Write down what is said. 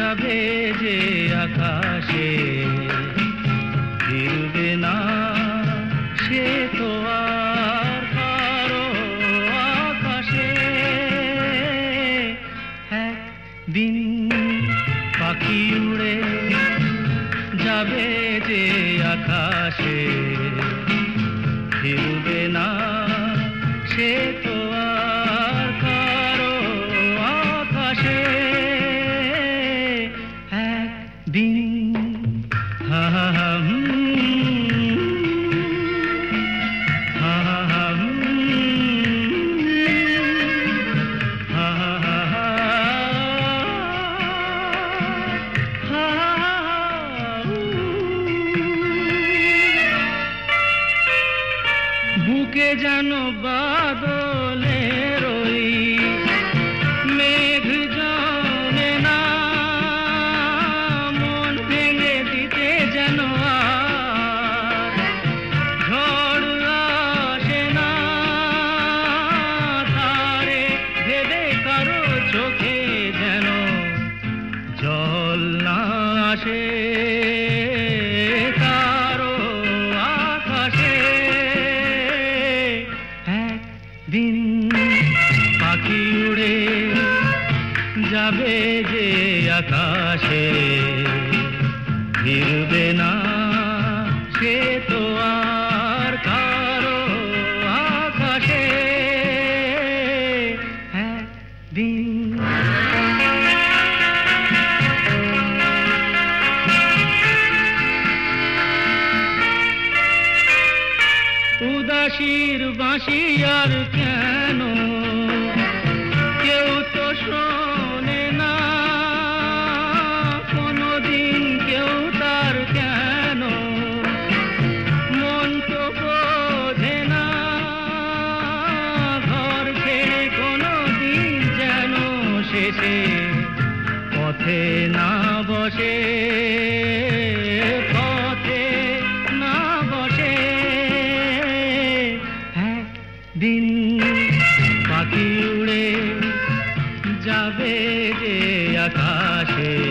যাবে যে আকাশে ফিরবে না সে তো আর কারো আকাশে একদিন পাখি উড়ে যাবে যে আকাশে ফিরবে না সে তো আর কারো আকাশে একদিন হা হা হা হা হা বুকে যেন বাদলের ওই মেঘ জমে না মন ভেঙে দিতে যেন আর ঝড় আসে না তারে ভেবে কারো চোখে যেন জল না আসে কারো আকাশে একদিন পাখি উড়ে যাবে যে আকাশে ফিরবে না সে তো আর কারো আকাশে একদিন উদাসীর বাঁশি আর কেন কেউ তো শোনে না কোনোদিন কেউ তার কেন মন তো বোঝে না ঘর ছেড়ে কোনোদিন যেন শেষে পথে না বসে পথে না বসে দিন পাখি উড়ে যাবে যে আকাশে